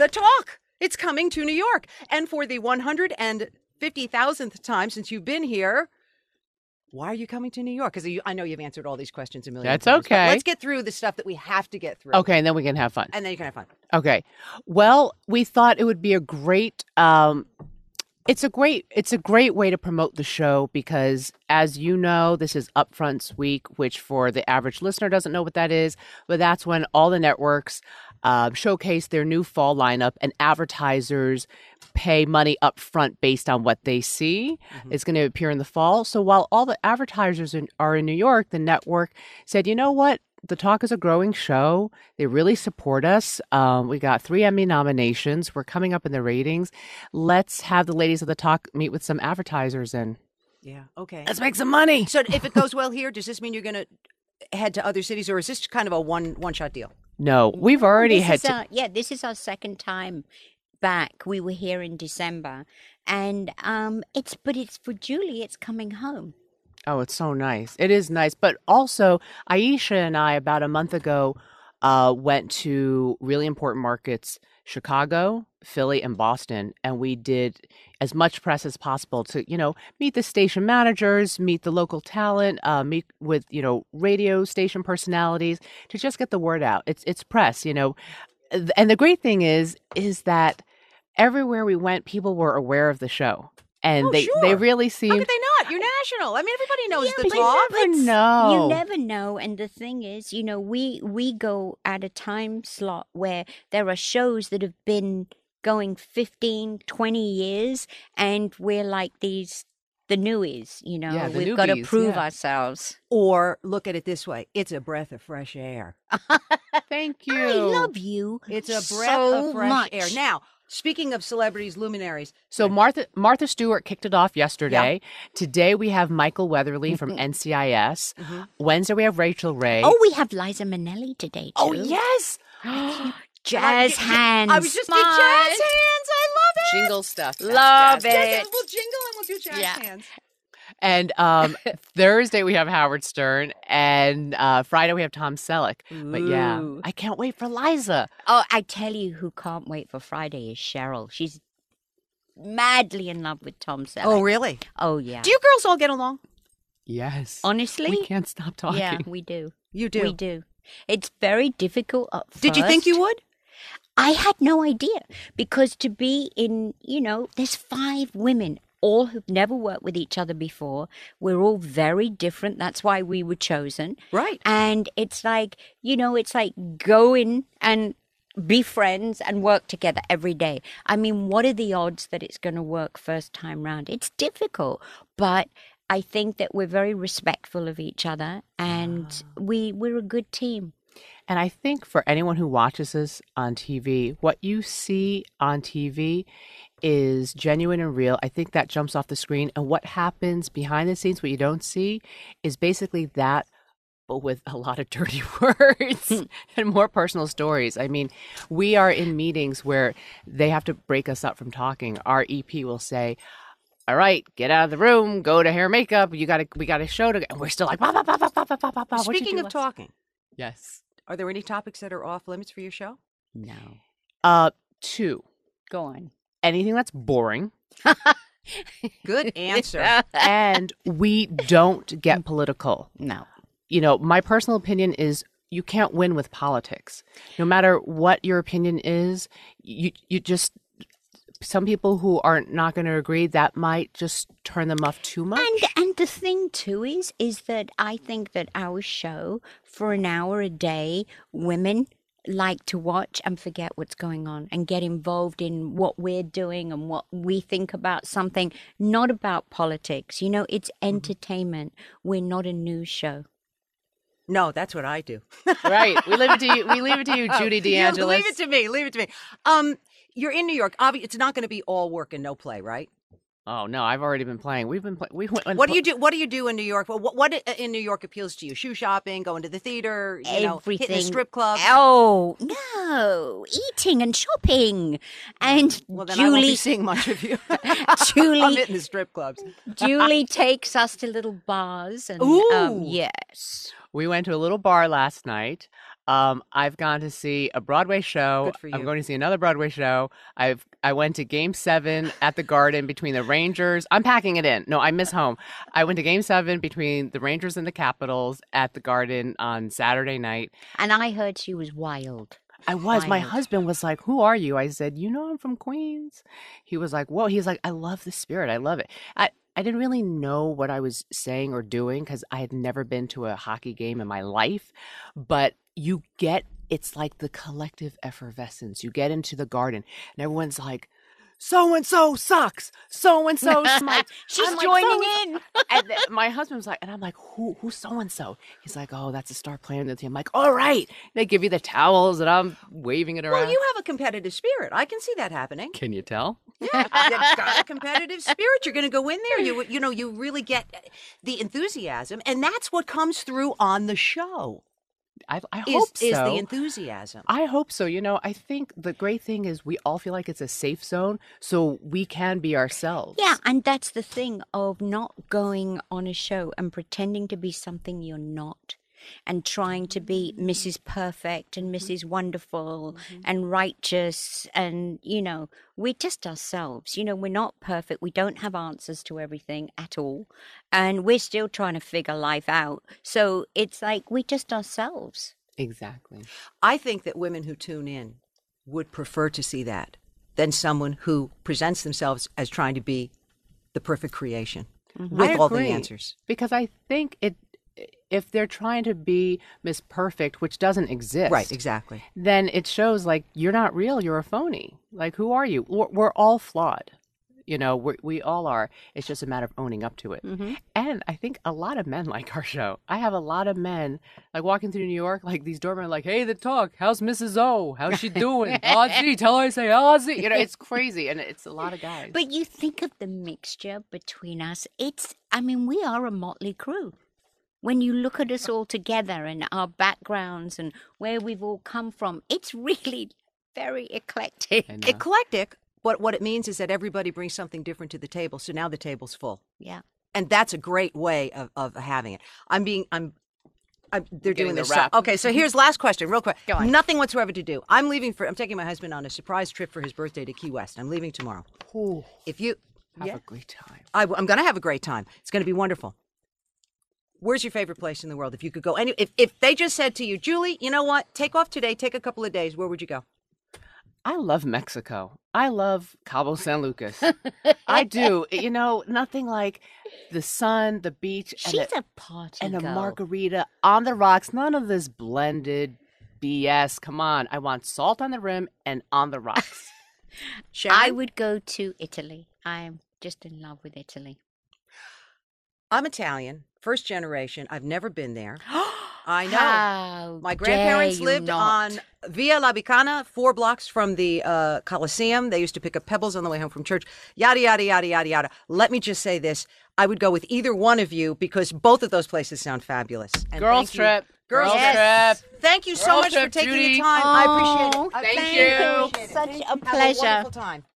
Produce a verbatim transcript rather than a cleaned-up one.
The Talk. It's coming to New York. And for the one hundred fifty thousandth time since you've been here, why are you coming to New York? Because I know you've answered all these questions a million That's times. okay. Let's get through the stuff that we have to get through. Okay, and then we can have fun. And then you can have fun. Okay. Well, we thought it would be a great um it's a great it's a great way to promote the show because as you know, this is Upfronts Week, which for the average listener doesn't know what that is, but that's when all the networks uh, showcase their new fall lineup and advertisers pay money up front based on what they see. Mm-hmm. It's going to appear in the fall. So while all the advertisers in, are in New York, the network said, you know what? The Talk is a growing show. They really support us. Um, we got three Emmy nominations. We're coming up in the ratings. Let's have the ladies of the Talk meet with some advertisers and yeah, okay. Let's make some money. So if it goes well here, does this mean you're going to head to other cities or is this kind of a one one shot deal? No, we've already this had is to. Our, yeah, this is our second time back. We were here in December, and um, it's but it's for Julie. It's coming home. Oh, it's so nice. It is nice, but also Aisha and I about a month ago uh, went to really important markets: Chicago, Philly, and Boston, and we did as much press as possible to, you know, meet the station managers, meet the local talent, uh, meet with, you know, radio station personalities to just get the word out. It's it's press, you know, and the great thing is is that everywhere we went, people were aware of the show, and oh, they sure. they really seemed. How could they not? You're national. I mean, everybody knows Yeah, the but Talk. You never know. You never know. And the thing is, you know, we we go at a time slot where there are shows that have been going fifteen, twenty years, and we're like these, the newies, you know, Yeah, the we've got to newbies, prove yeah. ourselves. Or look at it this way. It's a breath of fresh air. Thank you. I love you. It's a breath so of fresh much. air. Now, speaking of celebrities, luminaries. So Martha Martha Stewart kicked it off yesterday. Yeah. Today we have Michael Weatherly from N C I S. Mm-hmm. Wednesday we have Rachel Ray. Oh, we have Liza Minnelli today too. Oh yes. Jazz hands. I was just getting jazz hands. I love it. Jingle stuff. That's Love jazz. it. Yes, we'll jingle and we'll do jazz Yeah. hands. And um, Thursday we have Howard Stern, and uh, Friday we have Tom Selleck. Ooh. But yeah, I can't wait for Liza. Oh, I tell you who can't wait for Friday is Cheryl. She's madly in love with Tom Selleck. Oh, really? Oh, yeah. Do you girls all get along? Yes. Honestly? We can't stop talking. Yeah, we do. You do? We do. It's very difficult at first. Did you think you would? I had no idea. Because to be in, you know, there's five women, all who've never worked with each other before. We're all very different. That's why we were chosen. Right. And it's like, you know, it's like go in and be friends and work together every day. I mean, what are the odds that it's going to work first time round? It's difficult, but I think that we're very respectful of each other, and Ah. we we're a good team. And I think for anyone who watches this on T V, what you see on T V is genuine and real. I think that jumps off the screen. And what happens behind the scenes, what you don't see, is basically that, but with a lot of dirty words and more personal stories. I mean, we are in meetings where they have to break us up from talking. Our E P will say, all right, get out of the room, go to hair and makeup. You got to, we got a show to, and we're still like, bah, bah, bah, bah, bah, bah, bah, bah, bah. What'd you Speaking do of last- talking, Yes. are there any topics that are off limits for your show? No. Uh, two. Go on. Anything that's boring. Good answer. And we don't get political. No. You know, my personal opinion is you can't win with politics. No matter what your opinion is, you you just some people who are not going to agree, that might just turn them off too much. And and the thing too is is that I think that our show for an hour a day, women like to watch and forget what's going on and get involved in what we're doing and what we think about something, not about politics. You know, it's entertainment. We're not a news show. No, that's what I do. Right. We leave it to you. We leave it to you, Judy Yeah, DeAngelis. leave it to me. Leave it to me. Um, you're in New York. Obviously, it's not going to be all work and no play, right? Oh no, I've already been playing. We've been playing. We went. What do you do? What do you do in New York? What, what in New York appeals to you? Shoe shopping, going to the theater, you know, Everything. hitting the strip club. Oh, no. Eating and shopping. And Well, then I won't be Julie, seeing much of you. Julie- I'm hitting the strip clubs. Julie takes us to little bars. And, Ooh. Um, yes. We went to a little bar last night. Um, I've gone to see a Broadway show. Good for you. I'm going to see another Broadway show. I've I went to Game Seven at the Garden between the Rangers. I'm packing it in. No, I miss home. I went to Game Seven between the Rangers and the Capitals at the Garden on Saturday night. And I heard she was wild. I was. My Wild. husband was like, "Who are you?" I said, "You know, I'm from Queens." He was like, "Whoa." He's like, "I love the spirit. I love it." I I didn't really know what I was saying or doing because I had never been to a hockey game in my life, but you get it's like the collective effervescence. You get into the Garden, and everyone's like, "So and so sucks. So and so smites." She's I'm like, joining "So-and-so." in. And th- my husband was like, and I'm like, who, who's so and so? He's like, oh, that's a star player in the team. I'm like, all right. They give you the towels, and I'm waving it around. Well, you have a competitive spirit. I can see that happening. Can you tell? Yeah, it's got a competitive spirit. You're going to go in there. You you know, you really get the enthusiasm, and that's what comes through on the show. I, I Is, hope so. is the enthusiasm. I hope so. You know, I think the great thing is we all feel like it's a safe zone, so we can be ourselves. Yeah, and that's the thing of not going on a show and pretending to be something you're not, and trying to be Missus Perfect and Missus Wonderful and righteous, and, you know, we're just ourselves. You know, we're not perfect. We don't have answers to everything at all, and we're still trying to figure life out. So it's like we're just ourselves. Exactly. I think that women who tune in would prefer to see that than someone who presents themselves as trying to be the perfect creation with I all the agree, answers. Because I think it, if they're trying to be Miss Perfect, which doesn't exist, Right, exactly. then it shows like you're not real, you're a phony. Like, who are you? We're, we're all flawed. You know, we we all are. It's just a matter of owning up to it. Mm-hmm. And I think a lot of men like our show. I have a lot of men like walking through New York, like these doormen, like, "Hey, the talk. How's Missus O? How's she doing? Ozzy, tell her I say Ozzy." You know, it's crazy, and it's a lot of guys. But you think of the mixture between us. It's, I mean, we are a motley crew. When you look at us all together and our backgrounds and where we've all come from, it's really very eclectic. I know. Eclectic, but what it means is that everybody brings something different to the table. So now the table's full. Yeah. And that's a great way of, of having it. I'm being, I'm, I'm they're Getting doing the this. wrap. Okay, so here's last question, real quick. Go on. Nothing whatsoever to do. I'm leaving for, I'm taking my husband on a surprise trip for his birthday to Key West. I'm leaving tomorrow. Ooh, If you, have yeah, a great time. I, I'm going to have a great time. It's going to be wonderful. Where's your favorite place in the world? If you could go any, if, if they just said to you, Julie, you know what? Take off today, take a couple of days. Where would you go? I love Mexico. I love Cabo San Lucas. I do. You know, nothing like the sun, the beach, and, She's a, a party and a girl. margarita on the rocks. None of this blended B S. Come on. I want salt on the rim and on the rocks. Sharon? I would go to Italy. I'm just in love with Italy. I'm Italian, first generation. I've never been there. I know. How My grandparents dare you lived not. on Via La Bicana, four blocks from the uh, Coliseum. They used to pick up pebbles on the way home from church. Yada, yada, yada, yada, yada. Let me just say this. I would go with either one of you because both of those places sound fabulous. And Girls thank you- trip. Girls Girls Yes. trip. Thank you so Girls much for trip, taking Judy. the time. I appreciate Oh, it. I thank thank you. Appreciate it. Such a Have pleasure. a wonderful time.